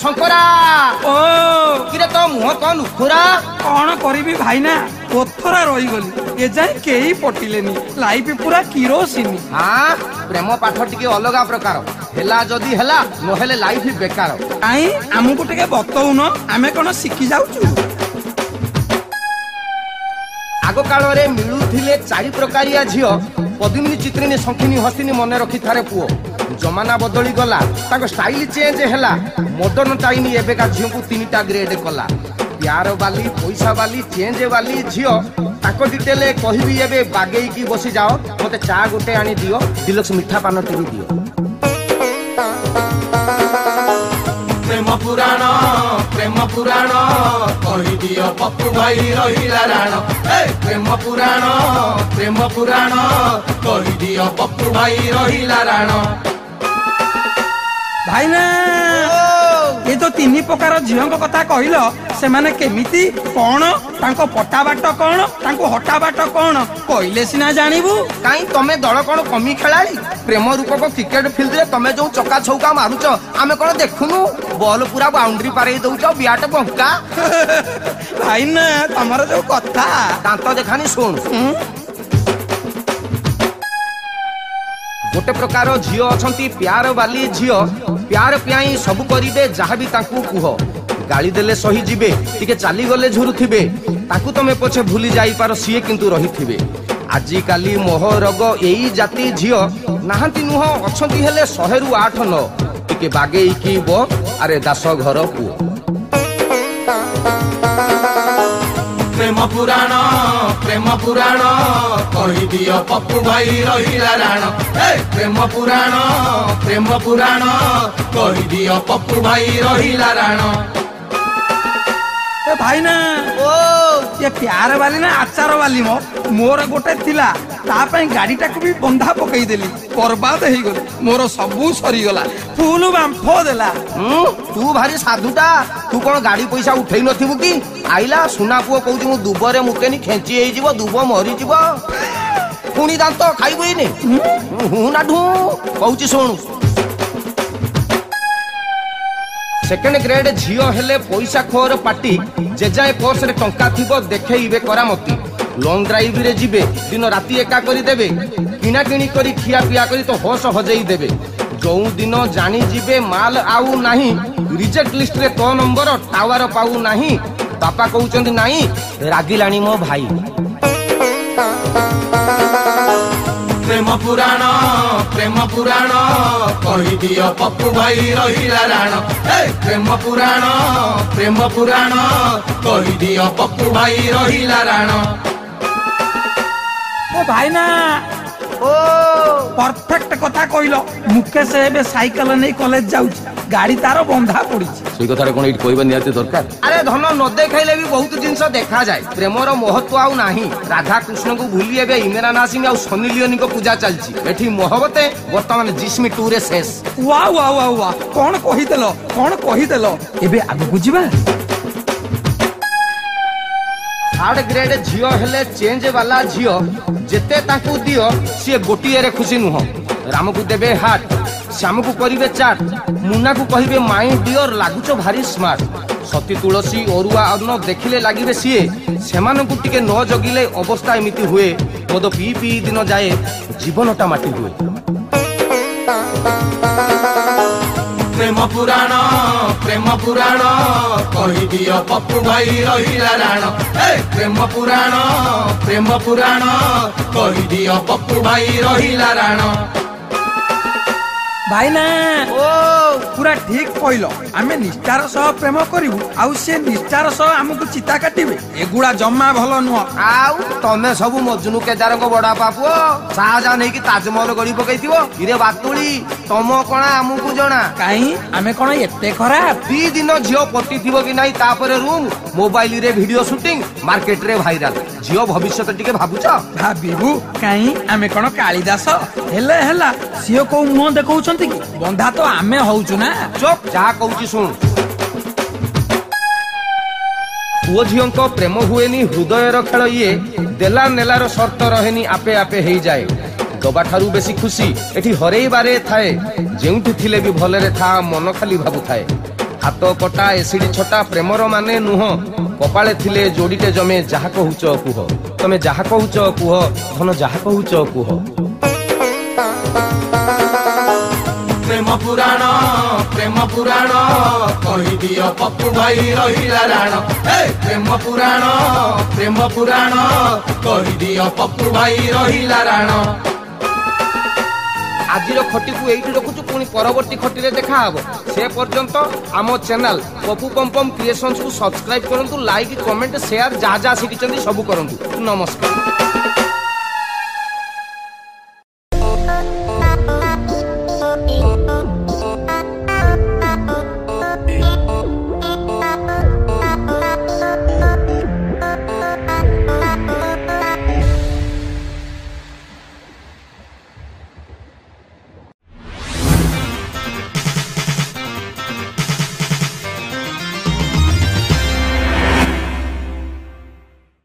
शंकरा ओ किरे तो मुह तो नुखुरा कौन करी भाईना पथरा रही गली ए जाए केही पटिलेनी लाइफ पूरा किरोसिनी। हाँ प्रेम पाठ टिके अलगा प्रकार हेला जदी हेला नहेले लाइफ बेकार। काई हमकु टिके बतौन आमे कोन शिखि जाउछु। आग काल रे मिलुथिले चारि प्रकारिया झियो पद्मिनी चित्रिनी शंखिनी हस्तिनी मने रखी थारे पुओ। जमाना बदली गला ताको स्टाइल चेंज हैला मॉडर्न टाइम एबेका झियो को तीनटा ग्रेड कला। प्यार वाली पैसा वाली चेंज वाली झियो ताको डिटेल कहबी एबे बागेई की बसी जाओ मते चा गोटे आनी दियो डिलक्स मिठा पान टीवी दियो। प्रेम पुराण कहि दियो पप्पू भाई रहिला राण। प्रेम पुराण कहि दियो पप्पू भाई रहिला राण। भाई ना ये तो तीन प्रकार झील कथा कहल से माने केमिति कौन तांको पटा बाट कौन तांको हटा बाट कौन कहले सिना जानिबू। काई तमे दल कोन कमी खेलाड़ी प्रेम रूपक क्रिकेट फील्ड रे तमे जो चक्का छौका मारुच आमे कोन देखुनु बॉल पूरा बाउंड्री पारे दउछ ब्याट बंका। भाई ना तमरो जो कथा दांत देखानी सुन। गोटे प्रकार झियो अछंती प्यार वाली झियो प्यार प्याई सब करिबे जहा भी तांकू कुह गाली देले सही जिबे टिके चाली गले झुरुथिबे ताकू तमे पछे भूली जाई पारो सिए किंतु रहिथिबे। आजि काली मोह रोग एई जाति झियो नाहंती नुह अछंती हेले 100 रु 8 9 टिके बागेई की बो अरे दास घर पुओ। प्रेम पुराण कहि दियो पप्पू भाई रहिला राण। प्रेम पुराण कहि दियो पप्पू भाई रहिला राण। भाई ना ओ ये प्यार वाली ना आचार वाली मोर गोटे थिला तापई गाड़ी टाकू भी बंधा पकई देली बर्बाद हो गल मोर सबू सरी गला फुल बांफो देला। तू भारी साधुटा तू कोन गाड़ी पैसा उठेई नथिबु की आइला सुना पुओ कहू मु दुबरे मुकेनी खेंची हेई जीवो दुब मरी जीवो पुणी दांत खाइबई ने हु ना ढू कहूची सुनु। सेकेंड ग्रेड झियो हेले पैसा खोर पार्टी जेजाए पर्स रे टंका थिबो देखैबे करामती लॉन्ग ड्राइव रे जिबे दिन राती एका करी देबे किना किणी करी खिया पिया करी तो होश हजेई देबे। जो दिन जानी जिबे माल आउ नाही रिजेक्ट लिस्ट रे तो नंबर टावर पाऊ नाही बापा कहउचंदी नाही रागिलाणी मो भाई। प्रेम पुराण कहि दियो पप्पू भाई रहिला राण। प्रेम पुराण कहि दियो पप्पू भाई रहिला राण। ओ भाई ना ओ परफेक्ट कथा कहलो मुकेश एबे साइकिल नै कॉलेज जाउछ गाड़ी तारो बंधा पड़ी से कथा कोन इट कहबा नियाते दरकार। अरे धन न देखाइले भी बहुत जिंस देखा जाए प्रेमर महत्व आउ नाही राधा कृष्ण को भूली एबे इमरान हासिम आ सनी लियोनी को पूजा चलची एठी मोहब्बते वर्तमान जिस्मी टू रे शेष। वाह वाह वाह वाह कोन कहिदेलो एबे आगु बुझिबा। थर्ड ग्रेड झियो हेले चेंज वाला झियो जेते ताकू दियो सी गोटिए रे खुशी नुह। राम को देबे हाट श्याम को करिवे चाट मुन्ना को कहिबे माई डियर लागुचो भारी स्मार्ट। सती तुलसी अरुआ अन्न देखिले लागिबे सीए सेमान को टिके न जगिले अवस्था एमिति हुए मद पी पी दिन जाए जीवनटा माटी हुए। प्रेम पुराण कहि दियो पप्पू भाई रहिला राण। प्रेम पुराण कहि दियो पप्पू भाई रहिला राण। भाई ना ओ पूरा ठीक कहलो आमे निष्ठार सह प्रेम करिवु आउ से निष्ठार सह हमकु चिता काटिबे एगुडा जम्मा भलो नुह। आउ तमे सबु मजनू केदार को बड़ा पापुओ शाहजहां नै कि ताजमहल गड़ी पकैतिबो इरे बातुली तम कोना हमकु जणा काई आमे कोन एते खराब। दी दिन झियो पट्टी थिबो कि नाही तापरे रूम मोबाइल रे वीडियो शूटिंग मार्केट रे वायरल झियो भविष्य टिके भाबुछ भाबिबु काई आमे कोन कालिदास हेले हेला सियो को मुंह देखौछन बंधा तो आमे होउछु ना। चुप जा कहूची सुन। पुओ झियों को प्रेम हुएनी हृदय खेल ये देला नेलार शर्त रहेनी आपे आपे हेई जाए दबा ठारू बेसी खुशी एठी हरेई बारे थाए जेउठी थिले भी भलरे था मन खाली भाबु थाए ହାତ କଟା ଏସିଡି ଛଟା ପ୍ରେମର ମାନେ ନୁହଁ କପାଳେ ଥିଲେ ଯୋଡ଼ିଟେ ଜମେ ଯାହା କହୁଛ କୁହ ତମେ ଯାହା କହୁଛ କୁହ ଧନ ଯାହା କହୁଛ କୁହ ପ୍ରେମ ପୁରାଣ କହିଦିଅ ପପୁ ଭାଇ ରହିଲା ରାଣ ପ୍ରେମ ପୁରାଣ କହିଦିଅ ପପୁ ଭାଇ ରହିଲା ରାଣ ଆଜିର ଖଟିକୁ ଏଇଠି ରଖୁଛୁ ପୁଣି ପରବର୍ତ୍ତୀ ଖଟିରେ ଦେଖାହବ ସେ ପର୍ଯ୍ୟନ୍ତ ଆମ ଚ୍ୟାନେଲ ପପୁ ପମ୍ପମ୍ କ୍ରିଏସନ୍ସକୁ ସବସ୍କ୍ରାଇବ କରନ୍ତୁ ଲାଇକ୍ କମେଣ୍ଟ ସେୟାର ଯାହା ଯାହା ଶିଖିଛନ୍ତି ସବୁ କରନ୍ତୁ ନମସ୍କାର।